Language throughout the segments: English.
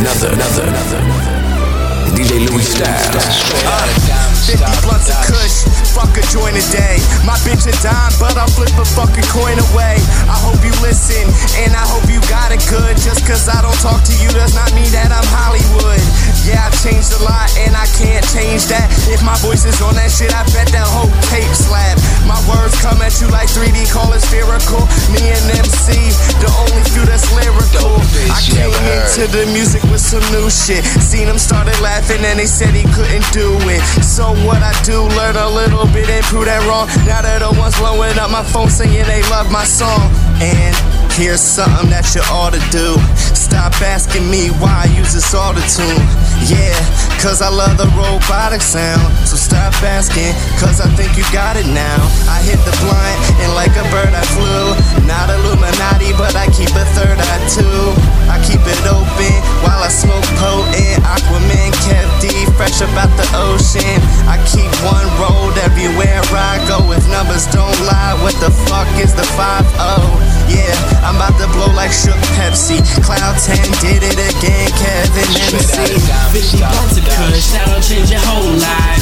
DJ Louis Styles. 50 blunts of kush, fuck a joint a day. My bitch a dime, but I'll flip a fucking coin away. I hope you listen, and I hope you got it good. Just cause I don't talk to you does not mean that I'm Hollywood. Yeah, I've changed a lot, and I can't change that. If my voice is on that shit, I bet that whole tape slap. My words come at you like 3D, call it spherical. Me and MC, the only few that's lyrical. I came into the music with some new shit. Seen them started laughing, and they said he couldn't do it. So what I do, learn a little bit and prove that wrong. Now they're the ones blowing up my phone saying they love my song. And here's something that you ought to do. Stop asking me why I use this auto-tune. Yeah, cause I love the robotic sound. So stop asking, cause I think you got it now. I hit the blind and like a bird I flew. Not Illuminati, but I keep a third eye too. I keep it open while I smoke potent. Aquaman, Kev D, fresh about the ocean. I keep one road everywhere I go. If numbers don't lie, what the fuck is the 5-0? Yeah, I'm about to blow like Shook Pepsi. Cloud 10 did it again, Kevin MC. 50 blunts of kush, that'll change your whole life.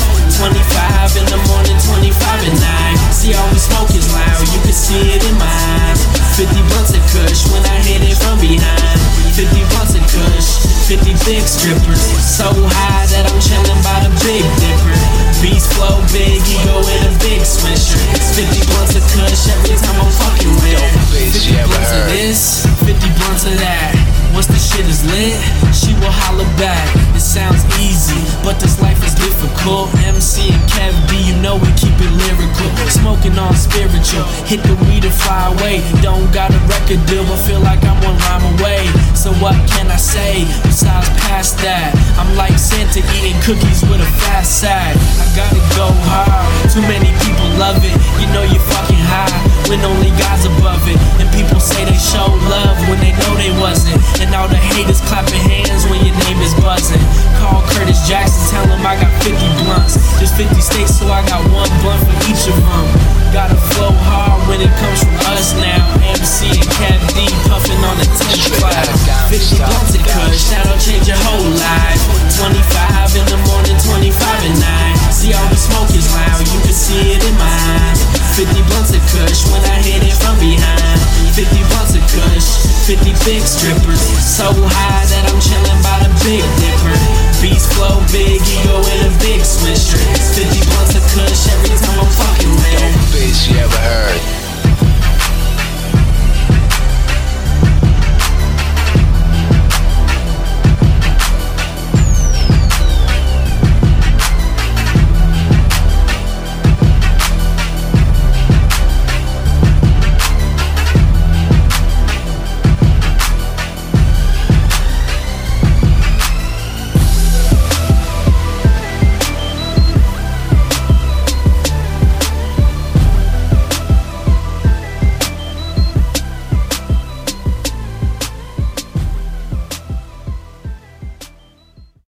25 in the morning, 25 at night. See all we smoke is loud, you can see it in my eyes. 50 blunts of kush when I hit it from behind. 50 blunts of kush, 50 big strippers. So high that I'm chillin' by the Big Dipper. Beast flow big, ego in a big swisher. 50 blunts of kush every time I'm fucking with. 50 blunts of this, 50 blunts of that. Once the shit is lit, she will holler back. It sounds easy, but this life is difficult. MC and Kev D, you know we keep it lyrical. Smoking on spiritual, hit the weed and fly away. Don't got a record deal, but feel like I'm one rhyme away. So what can I say besides past that? I'm like Santa eating cookies with a fast side. I gotta go hard, too many people love it. You know you're fucking high when only God's above it. And people say they show love when they know they wasn't. And all the haters clapping hands when your name is buzzing. Call Curtis Jackson, tell him I got 50 blunts. There's 50 states, so I got one blunt for each of them. Gotta flow hard when it comes from us now. MC and Kev D puffing on the 10th cloud. 50 blunts of kush, that'll change your whole life. 25 in the morning, 25 at night. See all we smoke is loud, you can see it in my eyes. 50 blunts of kush when I hit it from behind. 50 blunts of kush, 50 big strippers. So high that I'm chillin' by the Big Dipper. Beast flow big, ego in a big swisher. 50 blunts of kush every time I'm fucking with.